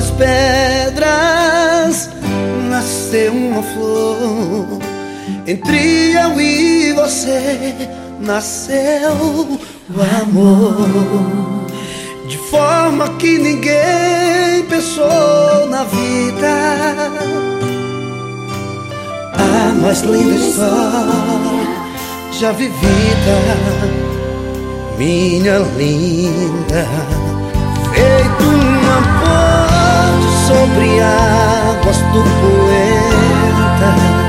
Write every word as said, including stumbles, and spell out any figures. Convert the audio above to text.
das pedras nasceu uma flor. Entre eu e você nasceu o amor. De forma que ninguém pensou na vida, a mais linda história já vivida. Minha linda, feito uma ponte sobre águas turbulentas,